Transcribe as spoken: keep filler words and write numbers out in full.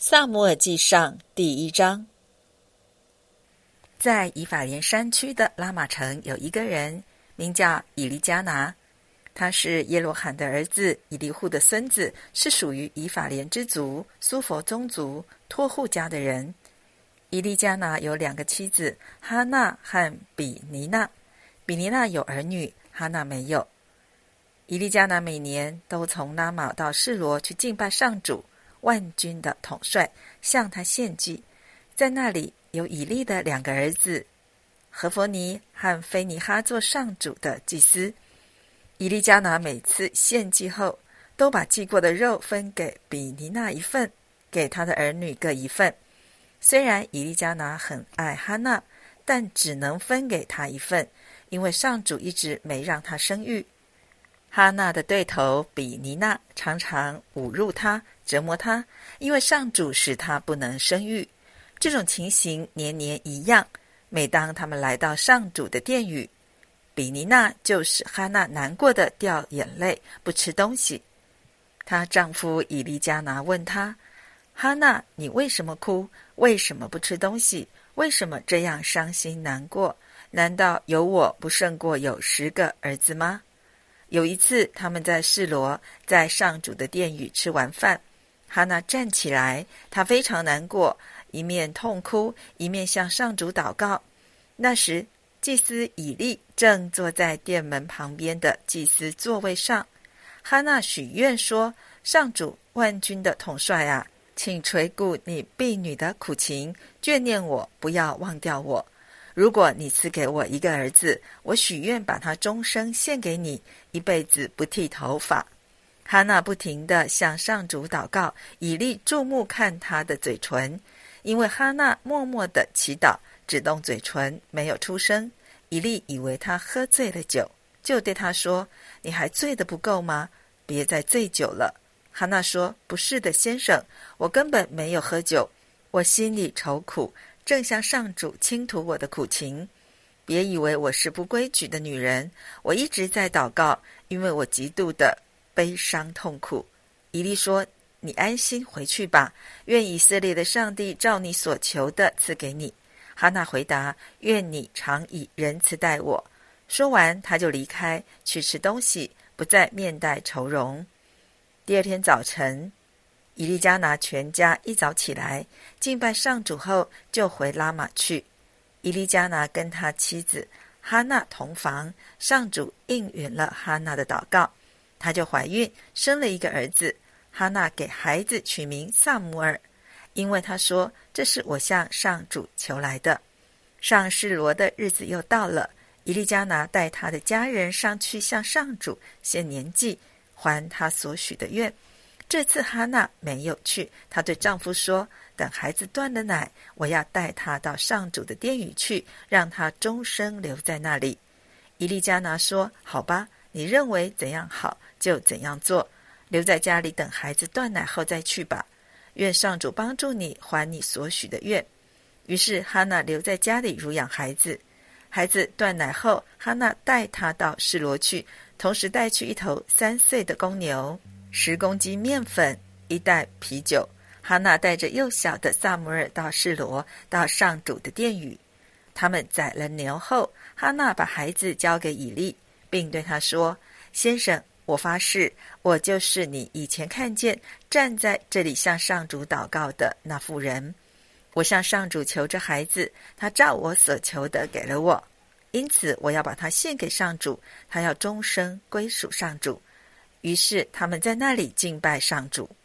撒母耳记上第一章。在以法莲山区的拉玛城有一个人，名叫以利加拿，他是耶罗罕的儿子，以利户的孙子，是属于以法莲之族苏弗宗族托户家的人。以利加拿有两个妻子，哈娜和比尼娜。比尼娜有儿女，哈娜没有。以利加拿每年都从拉玛到示罗去敬拜上主万军的统帅，向他献祭。在那里有以利的两个儿子何弗尼和菲尼哈做上主的祭司。以利加拿每次献祭后，都把祭过的肉分给比尼娜一份，给他的儿女各一份。虽然以利加拿很爱哈娜，但只能分给他一份，因为上主一直没让他生育。哈娜的对头比尼娜常常侮辱他，折磨他，因为上主使他不能生育。这种情形年年一样，每当他们来到上主的殿宇，比尼娜就使哈娜难过的掉眼泪，不吃东西。她丈夫以利加拿问她：哈娜，你为什么哭？为什么不吃东西？为什么这样伤心难过？难道有我不胜过有十个儿子吗？有一次，他们在示罗，在上主的殿宇吃完饭，哈娜站起来，她非常难过，一面痛哭，一面向上主祷告。那时，祭司以利正坐在殿门旁边的祭司座位上。哈娜许愿说：上主万军的统帅啊，请垂顾你婢女的苦情，眷念我，不要忘掉我。如果你赐给我一个儿子，我许愿把他终生献给你，一辈子不剃头发。哈娜不停地向上主祷告，以利注目看他的嘴唇，因为哈娜默默地祈祷，只动嘴唇，没有出声。以利以为他喝醉了酒，就对他说：你还醉得不够吗？别再醉酒了。哈娜说：不是的，先生，我根本没有喝酒，我心里愁苦，正向上主倾吐我的苦情。别以为我是不规矩的女人，我一直在祷告，因为我极度的悲伤痛苦。以利说：你安心回去吧，愿以色列的上帝照你所求的赐给你。哈娜回答：愿你常以仁慈待我。说完，他就离开去吃东西，不再面带愁容。第二天早晨，以利加拿全家一早起来敬拜上主后，就回拉玛去。以利加拿跟他妻子哈娜同房，上主应允了哈娜的祷告，她就怀孕，生了一个儿子。哈娜给孩子取名撒母耳，因为她说：这是我向上主求来的。上示罗的日子又到了，以利加拿带他的家人上去向上主献年祭，还他所许的愿。这次哈娜没有去，她对丈夫说：等孩子断了奶，我要带他到上主的殿宇去，让他终生留在那里。以利加拿说：好吧，你认为怎样好就怎样做，留在家里等孩子断奶后再去吧。愿上主帮助你，还你所许的愿。于是哈娜留在家里乳养孩子。孩子断奶后，哈娜带他到示罗去，同时带去一头三岁的公牛，十公斤面粉，一袋啤酒。哈娜带着幼小的撒母耳到示罗，到上主的殿宇。他们宰了牛后，哈娜把孩子交给以利，并对他说：先生，我发誓，我就是你以前看见站在这里向上主祷告的那妇人。我向上主求着孩子，他照我所求的给了我，因此我要把他献给上主，他要终生归属上主。于是他们在那里敬拜上主。